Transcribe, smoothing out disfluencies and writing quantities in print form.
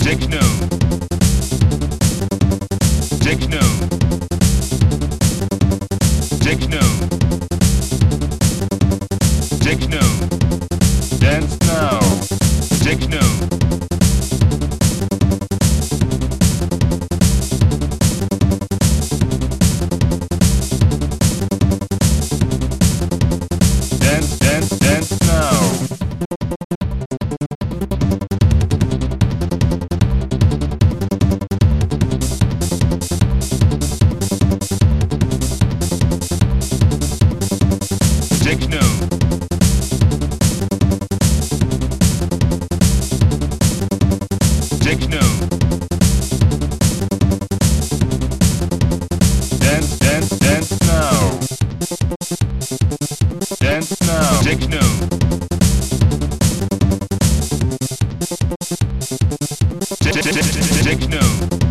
Techno. Techno. Techno. Techno. Dance now. Techno. Dance, dance, dance now. Techno. Techno. Dance, dance, dance now. Dance now. Techno. Techno.